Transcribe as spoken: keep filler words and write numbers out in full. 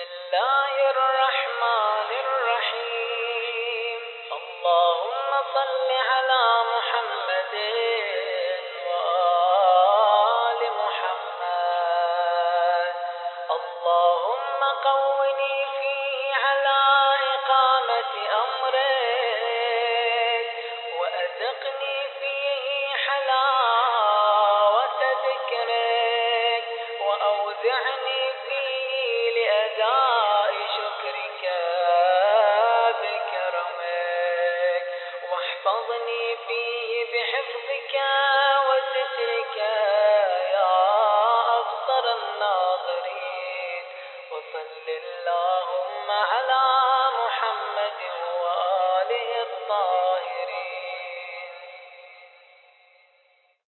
الله الرحمن الرحيم. اللهم صل على محمد وآل محمد. اللهم قوني فيه على إقامة أمرك، وأذقني فيه حلاوة ذكرك، وأوزعني فيه لأداء شكرك بكرمك، واحفظني فيه بحفظك وسترك يا أبصر الناظرين. وصل اللهم